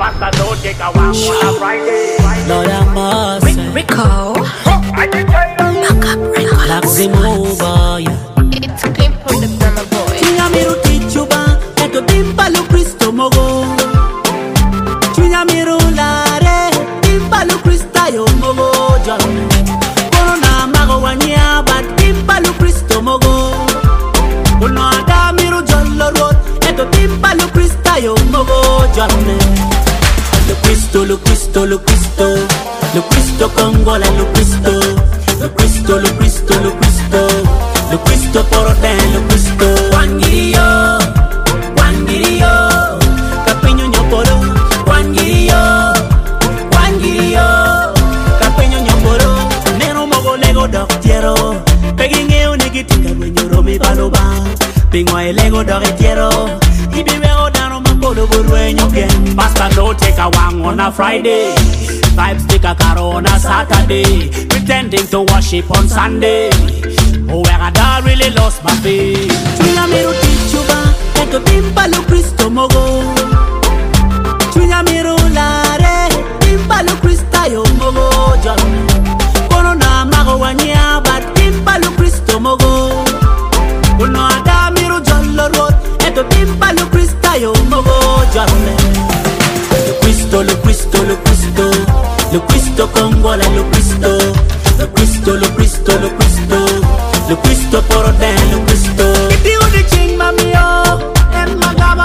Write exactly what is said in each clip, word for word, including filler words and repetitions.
Pastor don't take a walk on a Friday. Lord have mercy. Rico. I did tell you. Back up, Rico. Knocks him over, yeah. It's clean from the drummer boy. Chinyamiru tichuba, eto timpalu Kristo mogo. Chinyamiru lare, timpalu Krista yo mogo, John. Kono na mago wanya, but timpalu Kristo mogo. Kono adamiru jollo road, eto timpalu Krista yo mogo, John. Lo Cristo, lo Cristo, lo Cristo, lo Cristo Congola, lo Cristo, lo Cristo, lo Cristo, lo Cristo, lo Cristo por orden, lo Cristo. Wangirio, Wangirio, Capeño ñoporo, Wangirio, Wangirio, Capeño ñoporo, Nero mogo lego doctiero, Peguinge unigitica dueño mi baloba, Pingo el lego doctiero, y vivero dano mambolo burueño bien. Pastor don't take a wang on a Friday. Vibes take a car on a Saturday. Pretending to worship on Sunday. Oh, where I done really lost my faith. Chinyamiru tichuba, eto timpalu Kristo mogo. Chinyamiru lare, timpalu Krista yo mogo, John. Kono na mago wanya, but timpalu Kristo mogo. Kono adamiru jollo road, eto timpalu Krista yo mogo, John. Lo Cristo, lo Cristo, lo Cristo, lo Cristo Congola, lo Cristo, lo Cristo, lo Cristo, lo Cristo, lo Cristo por orden, lo Cristo. Iti udi ching mamio, em magamo,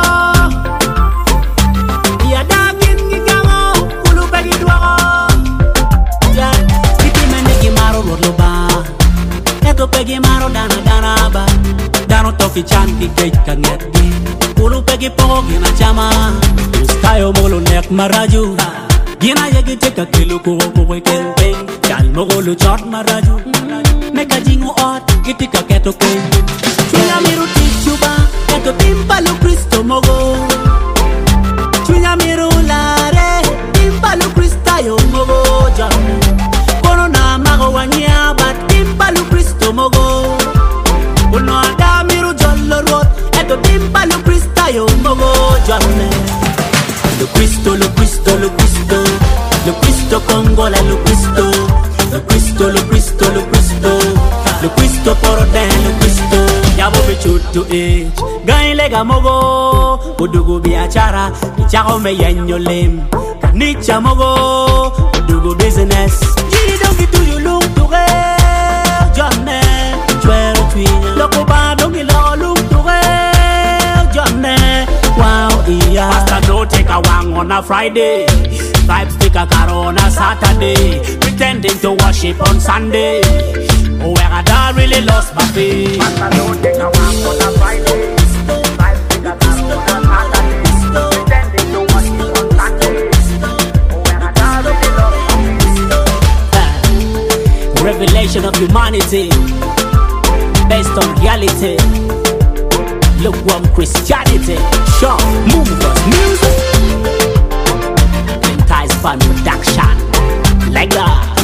ya dagin gigamo, ulu pegi duago. Ya, iti menegi maro rodlo ba, eto pegi maro dana dana ba, dano toki chanti kej kanget gi, ulu pegi pogo gina chama. Tayo molo nek maraju Gina yagi teka kilo ko ko ko kempeng Kal mogolo chot maraju Meka jingo ot kitika keto ken Chinyamiru tichuba Eto timpalu Kristo mogo Chinyamiru lare Timpalu Krista yo mogo John Kono na mago wanya Bat timpalu Kristo mogo Kono adamiru jollo road Eto timpalu Krista yo mogo John. Lo Cristo, lo Cristo, lo Cristo, lo Cristo Congola, lo Cristo, lo Cristo, lo Cristo, lo Cristo, lo Cristo por orden, lo Cristo. Ya bo bichutu e, gain lega mogo, udugu biachara, ichako me yenyo lim, nicha mogo, udugu business. Jiri dongi tu you look to re, Johnne, chwero twinya, loko ba dongi lo look to re, Johnne. Wow, yeah. Pastor don't take a wang on a Friday. Vibes take a car on a Saturday. Pretending to worship on Sunday. Oh, where I done really lost my faith. Pastor don't take a wang on a Friday. Vibes take a car on a Saturday. Pretending to worship on Sunday. Oh, where I done really lost my faith. Revelation of humanity based on reality. Lukewarm Christianity, sure, movers, music, Entice Fun Production, like that.